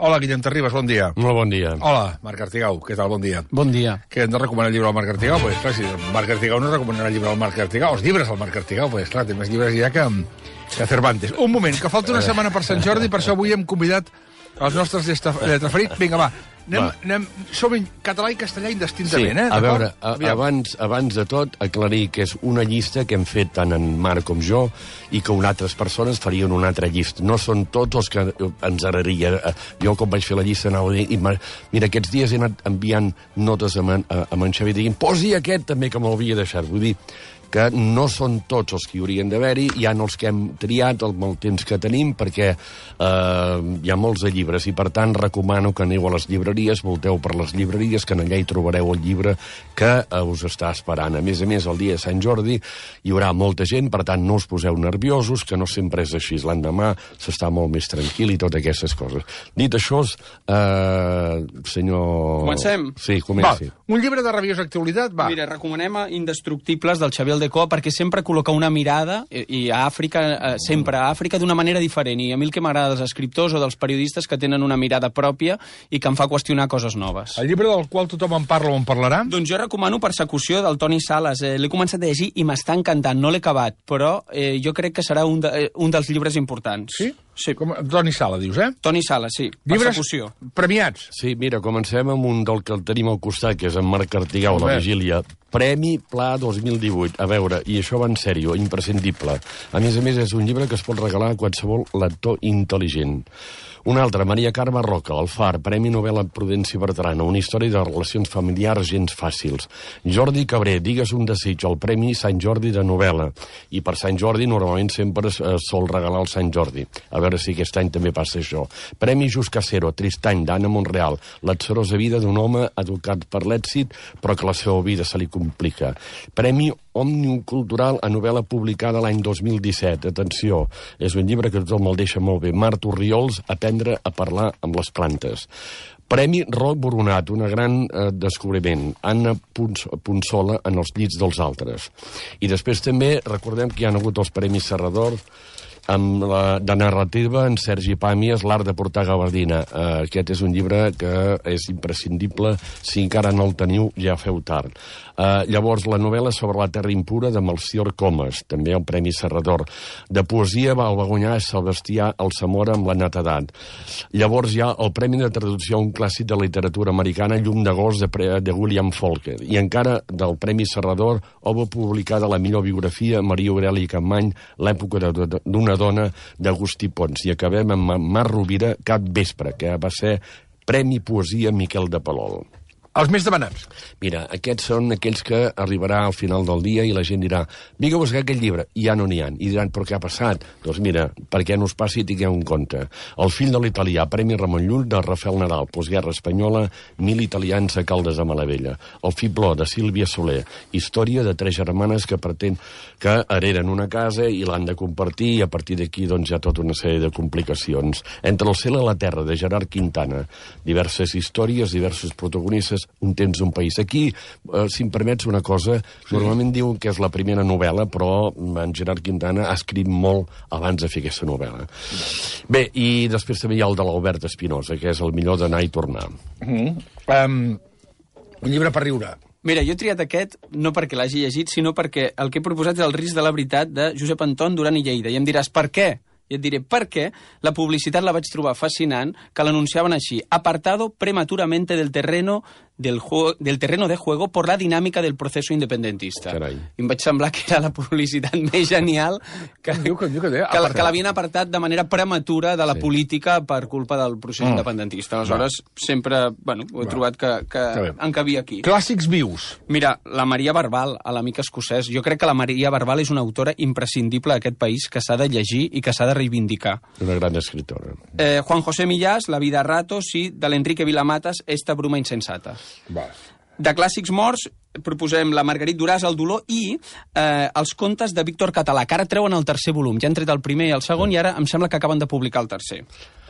Hola, Guillem Terribas, bon dia. Molt bon dia. Hola, Marc Artigau, què tal? Bon dia. Bon dia. Què, hem de recomanar el llibre al Marc Artigau? Pues clar, si el Marc Artigau no recomanarà el llibre al Marc Artigau, els llibres al Marc Artigau, pues clar, té més llibres ja que Cervantes. Un moment, que falta una setmana per Sant Jordi, per això avui hem convidat els nostres lletraferits. Vinga, va. Som en català i castellà indistintament, a veure, abans de tot, aclarir que és una llista que hem fet tant en Marc com jo i que unes altres persones farien una altra llista. No són tots els que ens agradaria. Jo, quan vaig fer la llista, anava a dir... Mira, aquests dies he anat enviant notes a en Xavi dient posi aquest també, que me'l havia deixat. Vull dir que no són tots els que hi haurien d'haver-hi, hi ha els que hem triat amb el temps que tenim, perquè hi ha molts de llibres, i per tant recomano que aneu a les llibreries, volteu per les llibreries, que allà hi trobareu el llibre que us està esperant. A més, el dia de Sant Jordi hi haurà molta gent, per tant no us poseu nerviosos, que no sempre és així. L'endemà s'està molt més tranquil i totes aquestes coses. Dit això, senyor... Comencem? Sí, comenci. Va, un llibre de rabiosa actualitat, va. Mira, recomanem Indestructibles del Xavier Aldecó, perquè sempre col·loca una mirada, i a Àfrica, sempre a Àfrica, d'una manera diferent. I a mi el que m'agrada dels escriptors o dels periodistes que tenen una mirada pròpia i que em fa qüestionar coses noves. El llibre del qual tothom en parla o en parlarà? Doncs jo recomano Persecució, del Toni Sales. L'he començat a llegir i m'està encantant. No l'he acabat, però jo crec que serà un dels llibres importants. Sí? Sí. Toni Sala, dius, eh? Toni Sales, sí. Persecució. Llibres premiats. Sí, mira, comencem amb un del que el tenim al costat, que és en Marc Artigau, La Vigília. Premi Pla 2018. A veure, i això va en sèrio, imprescindible. A més, és un llibre que es pot regalar a qualsevol lector intel·ligent. Un altre, Maria Carme Roca, El Far, Premi Novel·la Prudència Bertrana, una història de relacions familiars gens fàcils. Jordi Cabré, Digues un desig, el Premi Sant Jordi de novel·la. I per Sant Jordi normalment sempre es sol regalar el Sant Jordi. A veure si aquest any també passa això. Premi Just Casero, Tristany, d'Anna Monreal, l'atzerosa vida d'un home educat per l'èxit, però que la seva vida se li complica. Premi Òmnium Cultural a novel·la publicada l'any 2017. Atenció, és un llibre que tothom el deixa molt bé. Marta Orriols, Aprendre a parlar amb les plantes. Premi Roc Boronat, un gran descobriment. Anna Punsola, En els llits dels altres. I després també recordem que hi ha hagut els Premis Serrador de narrativa en Sergi Pàmies, L'art de portar gabardina. Aquest és un llibre que és imprescindible. Si encara no el teniu, ja feu tard. Llavors, la novel·la sobre la terra impura de Melcior Comas, també el Premi Serrador. De poesia va guanyar Sebastià Alsamora amb La netedat. Llavors hi ha el Premi de traducció a un clàssic de literatura americana, Llum d'agost, de William Faulkner. I encara del Premi Serrador, obra publicada la millor biografia, Maria Aurèlia Capmany, l'època d'una dona, d'Agustí Pons. I acabem amb Marc Rovira, Cap vespre, que va ser Premi Poesia Miquel de Palol. Els més demanats. Mira, aquests són aquells que arribarà al final del dia i la gent dirà, vinga a buscar aquest llibre, i ja no n'hi ha. I diran, però què ha passat? Doncs mira, perquè no us passi, tingueu en compte. El fill de l'italià, Premi Ramon Llull, de Rafael Nadal, postguerra espanyola, 1000 italians a Caldes de Malavella. El fibló, de Sílvia Soler, història de 3 germanes que hereden una casa i l'han de compartir, i a partir d'aquí doncs, hi ha tota una sèrie de complicacions. Entre el cel i la terra, de Gerard Quintana. Diverses històries, diversos protagonistes, Un temps, un país. Aquí, si em permets una cosa, normalment diuen que és la primera novel·la, però en Gerard Quintana ha escrit molt abans de fer aquesta novel·la. Bé, i després també hi ha el de l'Albert Espinosa, que és el millor d'anar i tornar. Un llibre per riure. Mira, jo he triat aquest no perquè l'hagi llegit, sinó perquè el que he proposat és El risc de la veritat, de Josep Anton Duran i Lleida. I em diràs, per què? I et diré per què la publicitat la vaig trobar fascinant, que l'anunciaven així: apartado prematuramente del terreno de juego por la dinámica del proceso independentista. Carai. I em vaig semblar que era la publicitat més genial que l'havien apartat de manera prematura de la política per culpa del procés independentista. Aleshores, sempre ho he trobat que encabia aquí. Clàssics vius. Mira, la Maria Barbal, a l'amic escocès. Jo crec que la Maria Barbal és una autora imprescindible d'aquest país, que s'ha de llegir i que s'ha de reivindicar. Una gran escritora. Juan José Millás, La vida a ratos, i de l'Enrique Vilamatas, Esta bruma insensata. Va. De clàssics morts, proposem la Marguerite Duras, El dolor, i els contes de Víctor Català, que ara treuen el tercer volum. Ja han tret el primer i el segon, i ara em sembla que acaben de publicar el tercer.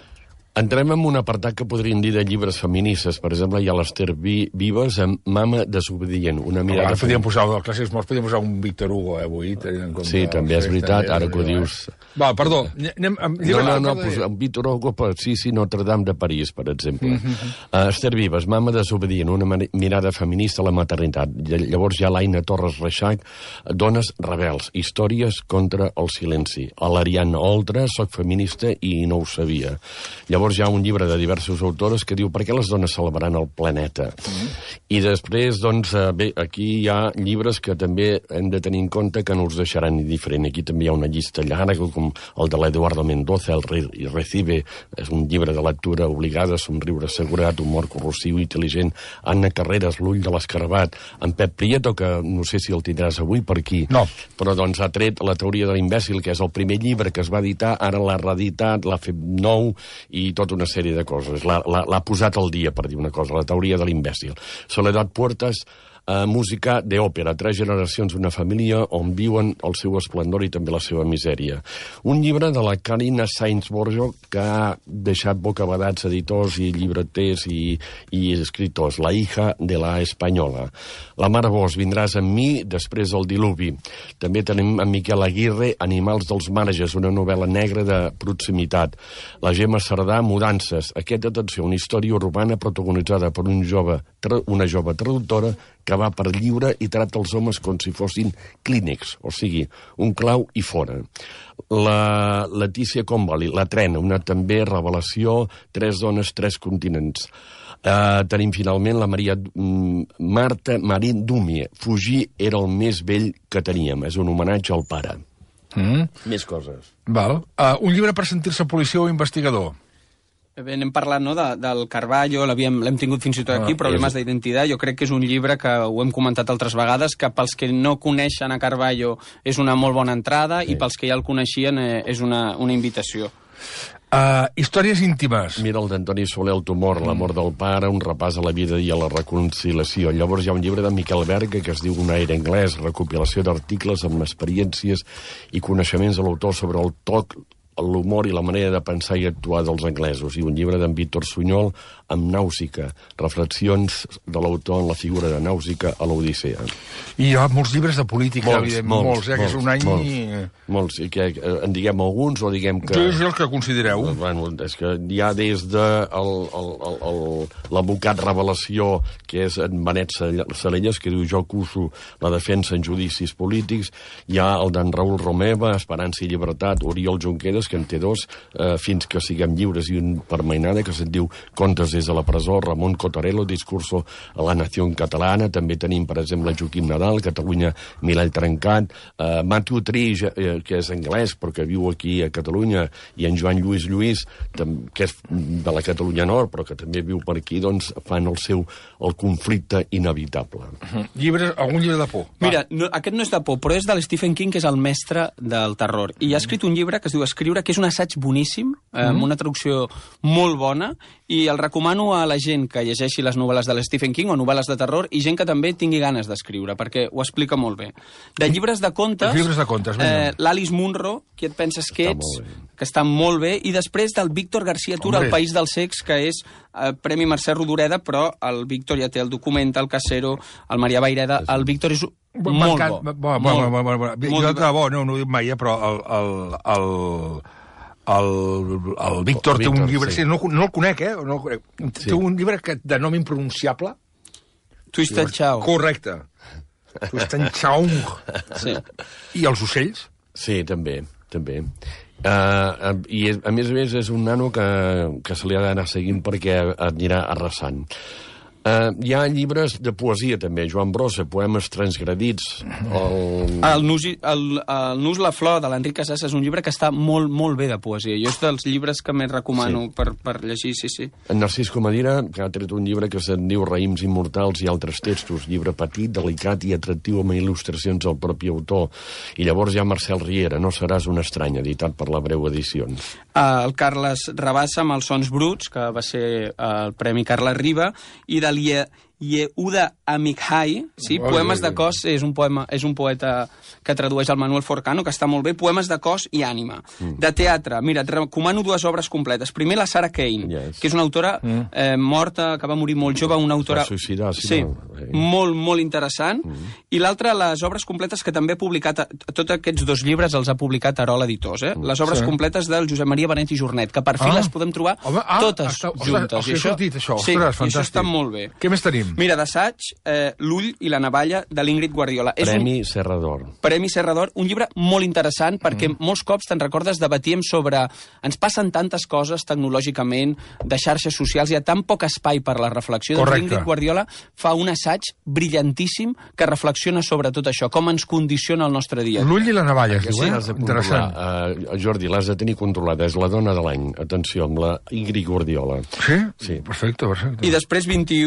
Entrem en un apartat que podríem dir de llibres feministes. Per exemple, hi ha l'Ester Vives amb Mama desobedient. Una mirada... Ara podíem posar, el clàssics morts, podíem posar un Víctor Hugo, avui. Sí, també és veritat, ara que ho dius. Va, perdó, anem amb... No, un Víctor Hugo, sí, Notre Dame de París, per exemple. Ester Vives, Mama desobedient, una mirada feminista a la maternitat. Llavors hi ha l'Aina Torres Reixac, Dones rebels, històries contra el silenci. A l'Ariadna Oltra, soc feminista i no ho sabia. Llavors hi ha un llibre de diversos autores que diu per què les dones salvaran el planeta. I després, doncs, bé, aquí hi ha llibres que també hem de tenir en compte que no els deixaran indiferent. Aquí també hi ha una llista llarga, com el de l'Eduardo Mendoza, El Recibe, és un llibre de lectura obligada, somriure assegurat, humor corrosiu, intel·ligent, Anna Carreras, L'ull de l'escarabat, en Pep Prieto, que no sé si el tindràs avui per aquí, no. Però doncs ha tret La teoria de l'imbècil, que és el primer llibre que es va editar, ara l'ha reeditat, l'ha fet nou, i tota una sèrie de coses. L'ha posat al dia, per dir una cosa, La teoria de l'imbècil. Soledad Puertas, música d'òpera, 3 generacions d'una família on viuen el seu esplendor i també la seva misèria. Un llibre de la Carina Sainz Borjo que ha deixat bocabadats editors i llibreters i escriptors. La hija de la espanyola. La Mare Bosch, Vindràs amb mi després del diluvi. També tenim en Miquel Aguirre, Animals dels marges, una novel·la negra de proximitat. La Gemma Cerdà, Mudances. Aquesta, atenció, una història urbana protagonitzada per una jove traductora que va per lliure i tracta els homes com si fossin clínics, o sigui, un clau i fora. La Letícia Convali, La trena, una també revelació, 3 dones, 3 continents. Tenim finalment la Marta Marín Dumie, Fugir era el més vell que teníem, és un homenatge al pare. Més coses. Val. Un llibre per sentir-se policia o investigador? Bé, n'hem parlat, no?, del Carballo, l'hem tingut fins i tot aquí, Problemes d'identitat. Jo crec que és un llibre que ho hem comentat altres vegades, que pels que no coneixen a Carballo és una molt bona entrada, i pels que ja el coneixien és una invitació. Històries íntimes. Mira el d'Antoni Soler, El tumor, l'amor del pare, un repàs a la vida i a la reconciliació. Llavors hi ha un llibre de Miquel Berga que es diu Un aire anglès, recopilació d'articles amb experiències i coneixements de l'autor sobre el toc, l'humor i la manera de pensar i actuar dels anglesos, i un llibre d'en Víctor Sunyol amb Nàusica, reflexions de l'autor en la figura de Nàusica a l'Odissea. I hi ha molts llibres de política, evidentment, molts, que és un any... Molts, i que en diguem alguns o diguem que... És el que considereu. Bueno, és que hi ha des de l'advocat Revelació, que és en Benet Salelles, que diu Jo acuso la defensa en judicis polítics, hi ha el d'en Raül Romeva, Esperança i llibertat, Oriol Junqueras, que en té 2, Fins que siguem lliures, i un per mainada que se'n diu Contes des de la presó, Ramon Cotarello, Discurso a la nació catalana. També tenim, per exemple, Joaquim Nadal, Catalunya, Milell Trencat, Matthew Tree, que és anglès, però que viu aquí a Catalunya, i en Joan Lluís, que és de la Catalunya Nord, però que també viu per aquí, doncs fan el conflicte inevitable. Algun llibre de por? Mira, aquest no és de por, però és de l'Stephen King, que és el mestre del terror. I ha escrit un llibre que es diu Escriure, que és un assaig boníssim, amb una traducció molt bona, i el recomano a la gent que llegeixi les novel·les de l'Stephen King o novel·les de terror, i gent que també tingui ganes d'escriure, perquè ho explica molt bé. De llibres de contes, l'Alice Munro, Qui et penses que ets, que està molt bé, i després del Víctor García Tura, El país dels cecs, que és Premi Mercè Rodoreda, però el Víctor ja té el documental, el Casero, el Maria Vaireda, el Víctor és molt bo. Jo de bo, no ho dic mai, però el Víctor té un llibre... No el conec, té un llibre de nom impronunciable. Twisted Chao. Correcte. Twisted Chao. I els ocells? Sí, també. I a més és un nano que se li ha d'anar seguint perquè anirà arrasant. Hi ha llibres de poesia també, Joan Brossa, Poemes transgredits. El Nus la flor, de l'Enric Casas, és un llibre que està molt, molt bé de poesia. Jo és dels llibres que més recomano per llegir, sí. En Narcís Comadira, que ha tret un llibre que se'n diu Raïms immortals i altres textos, llibre petit, delicat i atractiu amb il·lustracions del propi autor. I llavors hi ha Marcel Riera, No seràs un estrany, editat per la Breu Edicions. El Carles Rabassa amb Els sons bruts, que va ser el Premi Carles Riba, i de Yehuda Amichai, sí, Poemes de cos, és un poeta que tradueix el Manuel Forcano, que està molt bé, Poemes de cos i ànima. De teatre, mira, et recomano 2 obres completes. Primer, la Sarah Kane, que és una autora morta, que va morir molt jove, una autora... Va suïcidar, sí, molt, molt interessant. I l'altra, les obres completes que també ha publicat, tots aquests 2 llibres els ha publicat Arol Editors, les obres completes del Josep Maria Benet i Jornet, que per fi les podem trobar totes juntes. Ostres, he sortit això, sí, ostres, fantàstic. I això està molt bé. Què més tenim? Mira, d'assaig, L'ull i la navalla, de l'Ingrid Guardiola. Premi Serra d'Or. Premi Serra d'Or, un llibre molt interessant, perquè molts cops, te'n recordes, debatíem sobre... Ens passen tantes coses tecnològicament, de xarxes socials, hi ha tan poc espai per la reflexió. Doncs l'Ingrid Guardiola fa un assaig brillantíssim que reflexiona sobre tot això, com ens condiciona el nostre dia. L'ull i la navalla, es diu, interessant. Jordi, l'has de tenir controlada, és la dona de l'any. Atenció, amb la Ingrid Guardiola. Sí? Sí. Perfecte. I després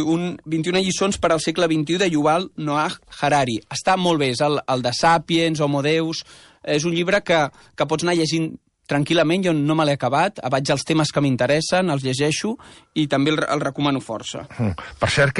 21 lliçons per al segle XXI de Yuval Noah Harari. Està molt bé, és el de Sapiens, Homo Deus... És un llibre que pots anar llegint tranquil·lament, jo no me l'he acabat, vaig als temes que m'interessen, els llegeixo, i també el recomano força. Per cert,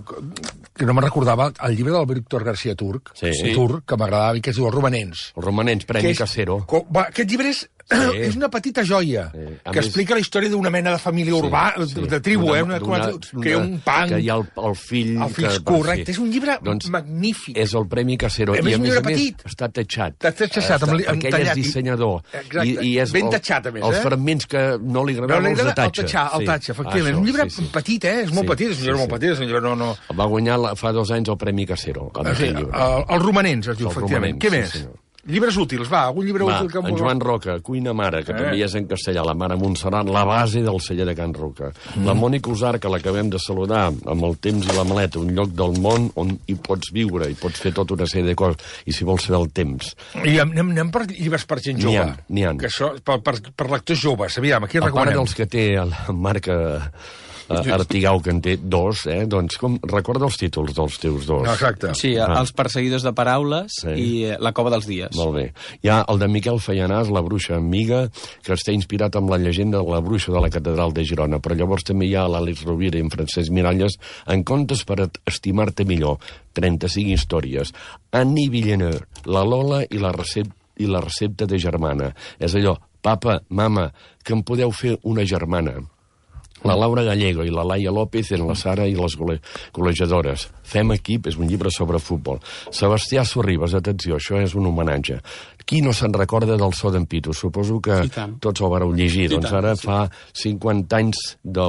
que no me'n recordava, el llibre del Víctor García Turc, que m'agradava i que es diu Els romanents. Els romanents, Premi Casero. Aquest llibre és una petita joia, que explica la història d'una mena de família urbà, de tribu, que hi ha un punk... Que hi ha el fill... El fill, correcte. És un llibre magnífic. És el Premi Casero. I a més està tatxat. Perquè ell és dissenyador. I ben tatxat, a més. Els fragments que no li agraden els de tatxa. El tatxa, efectivament. És un llibre petit, és molt petit. És un llibre molt petit. Va guanyar fa 2 anys el Premi Casero. Els romanents, es diu, efectivament. Què més? Llibres útils, algun llibre útil que... En Joan Roca, Cuina Mare, que també és en castellà, La Mare Montserrat, la base del celler de Can Roca. La Mònica Usar, que l'acabem de saludar, amb El temps i la maleta, un lloc del món on hi pots viure, i pots fer tota una sèrie de coses, i si vols saber el temps. I anem per llibres per gent jove. N'hi ha. Que això, per lectors joves, aviam, aquí recomanem. A part dels que té la marca... Artigau, que en té 2, doncs recorda els títols dels teus 2. Exacte. Sí, Els perseguidors de paraules i La cova dels dies. Molt bé. Hi ha el de Miquel Fallanàs, La bruixa amiga, que està inspirat amb la llegenda de la bruixa de la catedral de Girona, però llavors també hi ha l'Àlex Rovira i en Francesc Miralles, En contes per estimar-te millor, 35 històries. Annie Villeneuve, La Lola i la recepta de germana. És allò, papa, mama, que em podeu fer una germana. La Laura Gallego i la Laia López en la Sara i les golejadores. Fem equip és un llibre sobre futbol. Sebastià Sorribes, atenció, això és un homenatge. Qui no se'n recorda del So d'en Pitu? Suposo que tots ho vareu llegir. Doncs ara fa 50 anys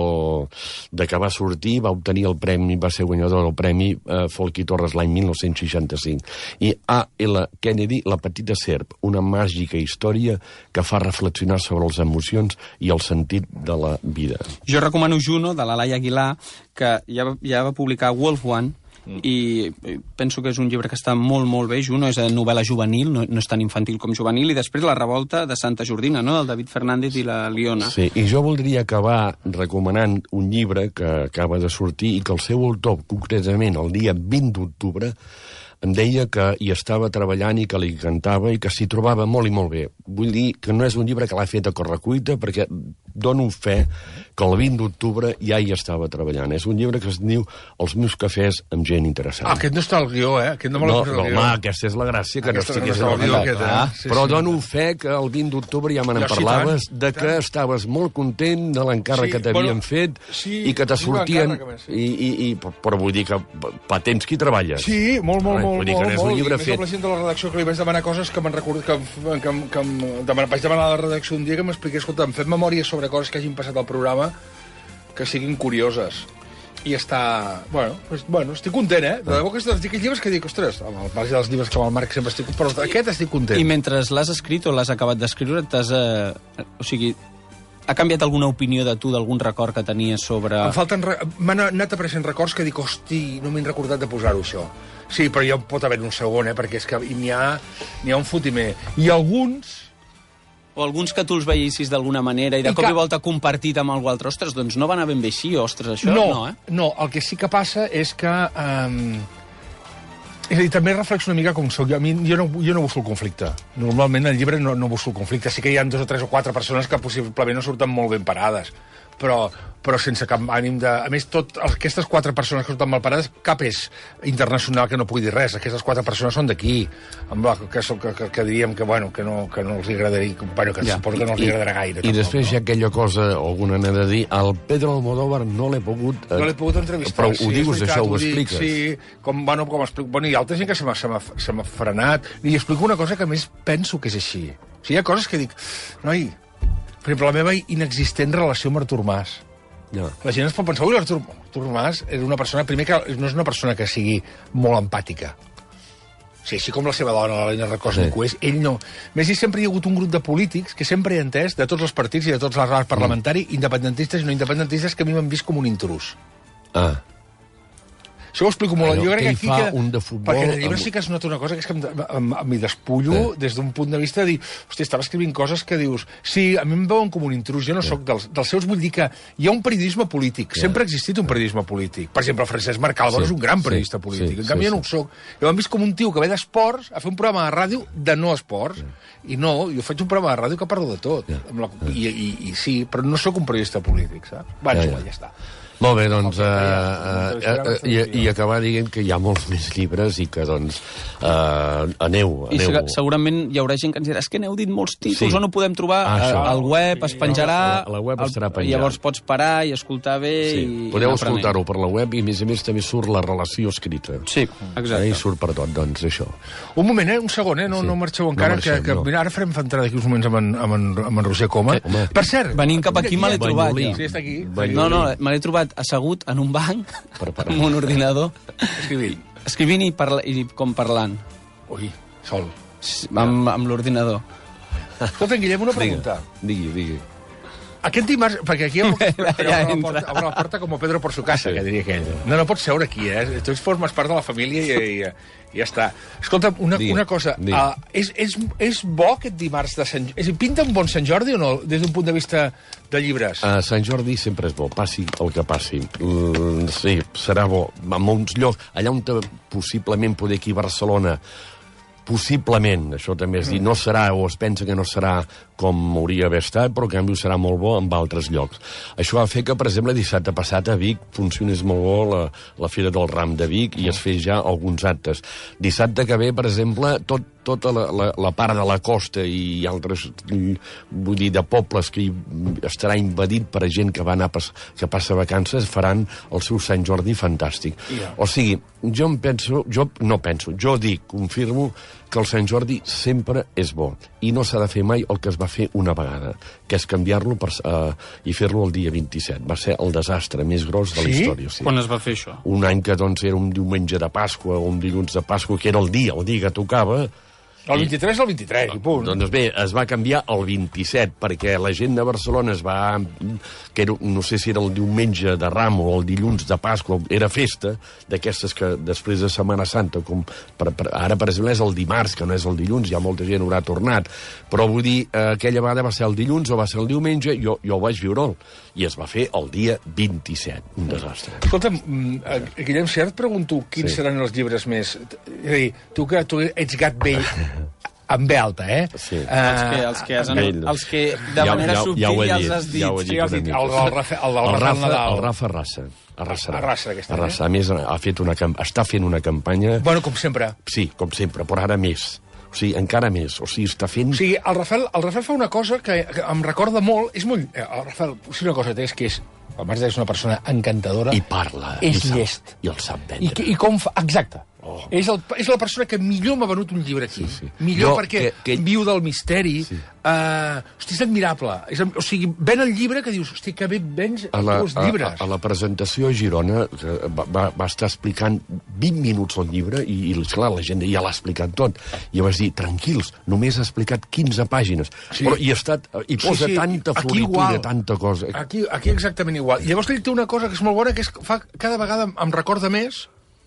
de que va sortir, va obtenir el premi, va ser guanyador del premi Folky Torres l'any 1965. I A.L. Kennedy, La petita serp, una màgica història que fa reflexionar sobre les emocions i el sentit de la vida. Jo recomano Juno, de la Laia Aguilar, que ja va publicar Wolf One, i penso que és un llibre que està molt, molt bé. Juno és novel·la juvenil, no és tan infantil com juvenil, i després La revolta de Santa Jordina, no?, del David Fernández i la Liona. Sí, i jo voldria acabar recomanant un llibre que acaba de sortir i que el seu autor, concretament el dia 20 d'octubre, em deia que hi estava treballant i que li encantava i que s'hi trobava molt i molt bé. Vull dir que no és un llibre que l'ha fet a correcuita, perquè dono fe que el 20 d'octubre ja hi estava treballant. És un llibre que es diu Els meus cafès amb gent interessant. Aquest no està al guió, Aquest no me l'ha posat al guió. Home, aquesta és la gràcia, que no estigués al guió. Però dono fe que el 20 d'octubre ja me n'en parlaves, de que estaves molt content de l'encàrrec que t'havien fet i que te sortien... Però vull dir que fa temps que hi treballes. Sí, molt. Vull dir que no és un llibre fet. I més amb la gent de la redacció que li vaig demanar coses que me'n recordo que vaig demanar a la redacció un dia que m'expliqués, escolta, em fem memòria sobre coses que hagin passat al programa que siguin curioses. I està... Bueno, estic content, De debò que aquests llibres que dic, ostres, amb el marge dels llibres que amb el Marc sempre estic... Però aquest estic content. I mentre l'has escrit o l'has acabat d'escriure, o sigui, ha canviat alguna opinió de tu, d'algun record que tenies sobre... M'han anat apareixent records que dic, hosti, no m'he recordat de posar-ho, això. Sí, però ja pot haver un segon, perquè és que n'hi ha un fotimer. I alguns... O alguns que tu els veiessis d'alguna manera i de cop i volta compartit amb algú altre. Ostres, doncs no van haver ben bé així, ostres, això no, No, el que sí que passa és que... És a dir, també reflexo una mica com soc. Jo no busco el conflicte. Normalment al llibre no busco el conflicte. Sí que hi ha 2 o 3 o 4 persones que possiblement no surten molt ben parades. però sense cap ànim de... A més, aquestes 4 persones que estan malparades, cap és internacional que no pugui dir res. Aquestes 4 persones són d'aquí, que diríem que, bueno, que no els agradaria, que suposo que no els agradarà gaire. I després hi ha aquella cosa, alguna n'ha de dir, al Pedro Almodóvar no l'he pogut... No l'he pogut entrevistar. Però ho dius, això ho expliques. Sí, com explico... Bueno, hi ha altra gent que se m'ha frenat. I explico una cosa que a més penso que és així. O sigui, hi ha coses que dic... Noi, per exemple, la meva inexistent relació amb Artur Mas. Ja. La gent es pot pensar, Artur Mas era una persona, primer que no és una persona que sigui molt empàtica. O sigui, així com la seva dona, l'Helena Recòsnico, és, ell no. Més, sempre hi ha hagut un grup de polítics que sempre he entès, de tots els partits i de tots els arcs parlamentaris, independentistes i no independentistes, que a mi m'han vist com un intrus. Això ho explico molt. Jo crec que aquí perquè en el llibre sí que es nota una cosa, que és que m'hi despullo des d'un punt de vista de dir, hòstia, estava escrivint coses que dius, sí, a mi em veuen com un intrus, jo no sóc dels seus, vull dir que hi ha un periodisme polític, sempre ha existit un periodisme polític. Per exemple, el Francesc Marc Álvaro és un gran periodista polític, en canvi jo no ho soc. Jo m'han vist com un tio que ve d'esports a fer un programa de ràdio de no esports, i no, jo faig un programa de ràdio que parlo de tot, i sí, però no sóc un periodista polític, saps? Va, ja està. Molt bé, doncs, i acabar dient que hi ha molts més llibres i que, doncs, aneu. I segurament hi haurà gent que ens dirà, és que n'heu dit molts títols, on ho podem trobar? Al web es penjarà, la web estarà penjat. Llavors pots parar i escoltar bé. Podeu escoltar-ho per la web i, a més també surt la relació escrita. Sí, exacte. I surt per tot, doncs, això. Un moment, un segon, no marxeu encara, que ara farem entrada d'aquí uns moments amb en Roger Coma. Per cert... Venint cap aquí me l'he trobat. Sí, està aquí. No, me l'he trobat assegut en un banc amb un ordinador escrivint i com parlant sol amb l'ordinador. Escolta, Guillem, una pregunta. Digui. Aquest dimarts, perquè aquí obre la porta com Pedro por su casa, que diria aquell. No pots seure aquí, tu formes part de la família i ja està. Escolta, una cosa, és bo aquest dimarts de Sant Jordi? Pinta un bon Sant Jordi o no, des d'un punt de vista de llibres? Sant Jordi sempre és bo, passi el que passi. Sí, serà bo. En molts llocs, allà on possiblement poder aquí a Barcelona, possiblement, això també és dir, no serà, o es pensa que no serà com hauria d'haver estat, però en canvi serà molt bo en altres llocs. Això va fer que, per exemple, dissabte passat a Vic funcionés molt bo la Fira del Ram de Vic i es fes ja alguns actes. Dissabte que ve, per exemple, tota la part de la costa i altres, vull dir, de pobles que estarà invadit per gent que va anar que passa vacances, faran el seu Sant Jordi fantàstic. O sigui, jo dic, confirmo que el Sant Jordi sempre és bo i no s'ha de fer mai el que es va fer una vegada, que és canviar-lo i fer-lo el dia 27. Va ser el desastre més gros de la història. Sí? Quan es va fer això? Un any que doncs, era un diumenge de Pasqua o un dilluns de Pasqua, que era el dia que tocava. El 23 és el 23, i punt. Doncs bé, es va canviar el 27, perquè la gent de Barcelona es va... que era, no sé si era el diumenge de Ram o el dilluns de Pasqua, era festa, d'aquestes que després de Setmana Santa, com ara, per exemple, és el dimarts, que no és el dilluns, ja molta gent haurà tornat, però vull dir, aquella vegada va ser el dilluns o va ser el diumenge, jo ho vaig viure'l, i es va fer el dia 27, un desastre. Escolta'm, Guillem, si ara et pregunto quins seran els llibres més... És a dir, tu ets gat vell... amb B alta, Sí. Els que de manera subtil ja els has dit. El Rafa Arrasa. A més, està fent una campanya... Bueno, com sempre. Sí, com sempre, però ara més. O sigui, encara més. O sigui, està fent... O sigui, el Rafael fa una cosa que em recorda molt... El Rafael, si una cosa té és que és... El Marc és una persona encantadora. I parla. És llest. I el sap vendre. I com fa... Exacte. És la persona que millor m'ha venut un llibre aquí. Millor perquè viu del misteri. Hosti, és admirable. O sigui, ven el llibre que dius, hosti, que bé vens els llibres. A la presentació a Girona va estar explicant 20 minuts el llibre i clar, la gent ja l'ha explicat tot. I vaig dir, tranquils, només ha explicat 15 pàgines. I posa tanta floritura, tanta cosa. Aquí exactament igual. I llavors ell té una cosa que és molt bona, que és que cada vegada em recorda més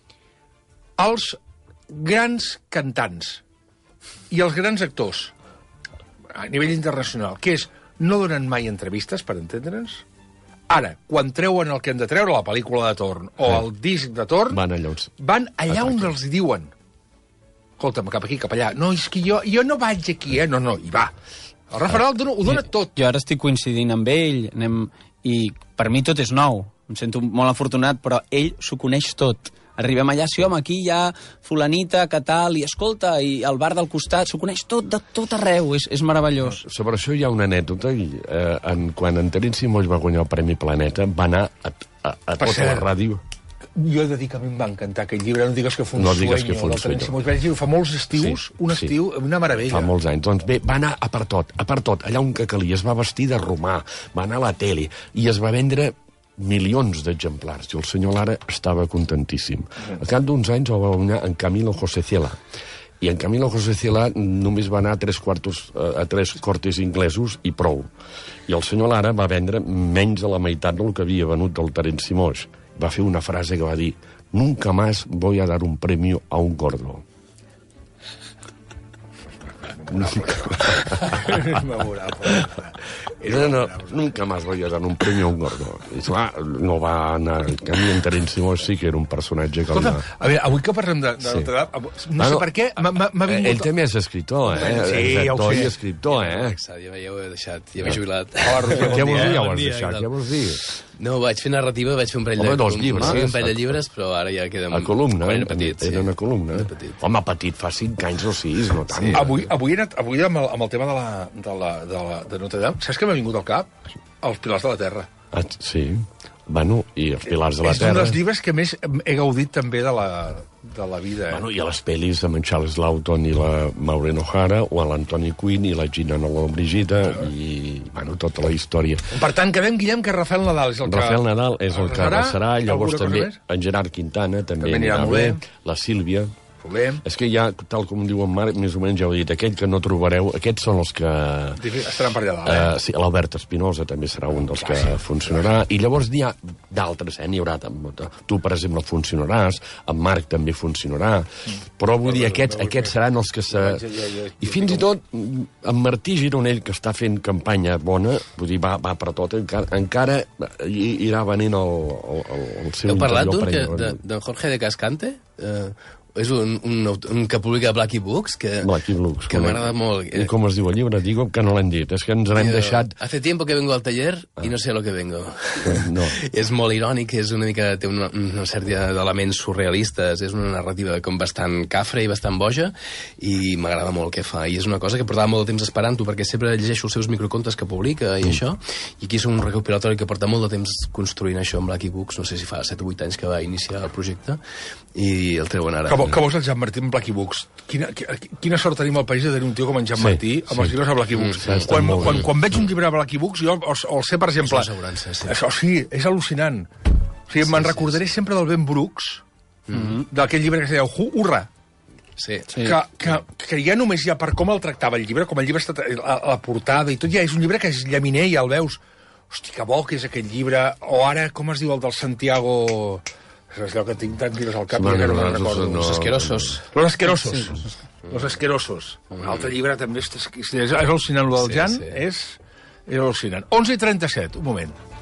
els grans cantants i els grans actors a nivell internacional, que és, no donen mai entrevistes, per entendre'ns. Ara, quan treuen el que han de treure, la pel·lícula de torn o el disc de torn, van allà on els diuen. Escolta'm, cap aquí, cap allà. No, és que jo no vaig aquí, No, hi va. El Rafael ho dona tot. Jo ara estic coincidint amb ell, i per mi tot és nou. Em sento molt afortunat, però ell s'ho coneix tot. Arribem allà, sí, home, aquí hi ha fulanita, que tal, i escolta, i el bar del costat, s'ho coneix tot, de tot arreu, és meravellós. Sobre això hi ha una anècdota, i quan en Terenci Moix va guanyar el Premi Planeta, va anar a tota la ràdio. Jo he de dir que a mi em va encantar aquell llibre, no digues que fue un No sueño. digues que fue un sueño. Fa molts estius, un estiu, una meravella. Fa molts anys. Doncs bé, va anar a per tot, allà on que calia. Es va vestir de romà, va anar a la tele, i es va vendre milions d'exemplars, i el senyor Lara estava contentíssim. Al cap d'uns anys el va guanyar en Camilo José Cela, i en Camilo José Cela només va anar a 3 cortes inglesos i prou. I el senyor Lara va vendre menys de la meitat del que havia venut del Terenci Moix. Va fer una frase que va dir: nunca más voy a dar un premio a un gordo. No, nunca más voy a dar un premio a un gordo. I clar, no va anar... En canvi, en Terenci Moix sí que era un personatge que... Escolta, a veure, avui que parlem de Notre Dame, no sé per què, m'ha vingut... Ell també és escriptor, Sí, ja ho sé. És escriptor, Ja ho he deixat, ja m'he jubilat. Què vols dir? Ja ho has deixat, què vols dir? No, vaig fer narrativa, vaig fer un parell dels llibres. Sí, un parell de llibres, però ara ja queda... A columna? Era petit, sí. Era una columna? Home, petit, fa 5 anys o 6, no tant. Avui amb el tema de Notre Dame, saps què m'ha vingut al cap? Els pilars de la Terra. Sí. Bueno, i els pilars de la Terra... És un dels llibres que més he gaudit també de la vida. Bueno, i a les pel·lis amb en Charles Lawton i la Maureen O'Hara, o a l'Antoni Quinn i la Gina Lollobrigida, i, bueno, tota la història. Per tant, quedem, Guillem, que Rafael Nadal és el que... Rafael Nadal és el que serà, llavors també en Gerard Quintana també anirà molt bé, la Sílvia... És que ja, tal com diu en Marc, més o menys ja ho he dit, aquell que no trobareu, aquests són els que... Estaran per allà dalt, sí, l'Albert Espinosa també serà un dels que funcionarà, i llavors hi ha d'altres, n'hi haurà... Tu, per exemple, funcionaràs, en Marc també funcionarà, però vull dir, aquests seran els que I fins i tot, en Martí Gironell, que està fent campanya bona, vull dir, va per tot, encara irà venint el seu... Heu parlat d'un Jorge de Cascante? És un que publica Blacky Books, que m'agrada molt. I com es diu el llibre? Digo que no l'hem dit. És que ens l'hem deixat... Hace tiempo que vengo al taller y no sé lo que vengo. No. És molt irònic, és una mica... Té una sèrie d'elements surrealistes, és una narrativa com bastant cafre i bastant boja, i m'agrada molt el que fa. I és una cosa que portava molt de temps esperant-ho, perquè sempre llegeixo els seus microcontes que publica i això, i aquí és un recopilatori que porta molt de temps construint això amb Blacky Books, no sé si fa 7 o 8 anys que va iniciar el projecte, i el treuen ara. Que vols el Jean Martí amb Blacky Books? Quina sort tenim al país de tenir un tio com en Jean Martí amb els llibres a Blacky Books. Quan veig un llibre a Blacky Books, jo el sé, per exemple... Això sí, és al·lucinant. O sigui, me'n recordaré sempre del Ben Brooks, d'aquell llibre que es deia Hurra. Que ja només ja per com el tractava el llibre, com el llibre està la portada i tot, ja és un llibre que és llaminer i ja el veus. Hosti, que bo que és aquell llibre. O ara, com es diu el del Santiago... És allò que tinc tant llibres al cap i que no me'n recordo. Los Asquerosos. Los Asquerosos. Los Asquerosos. Un altre llibre també és al·lucinant, el del Jan és al·lucinant. 11:37, un moment.